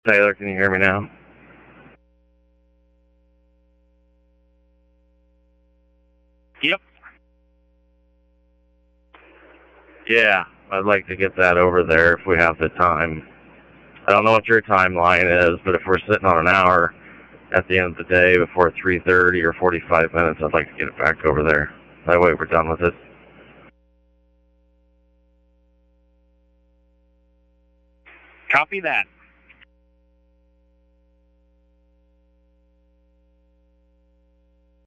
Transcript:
Taylor, can you hear me now? Yep. Yeah, I'd like to get that over there if we have the time. I don't know what your timeline is, but if we're sitting on an hour at the end of the day before 3:30 or 45 minutes, I'd like to get it back over there. That way we're done with it. Copy that.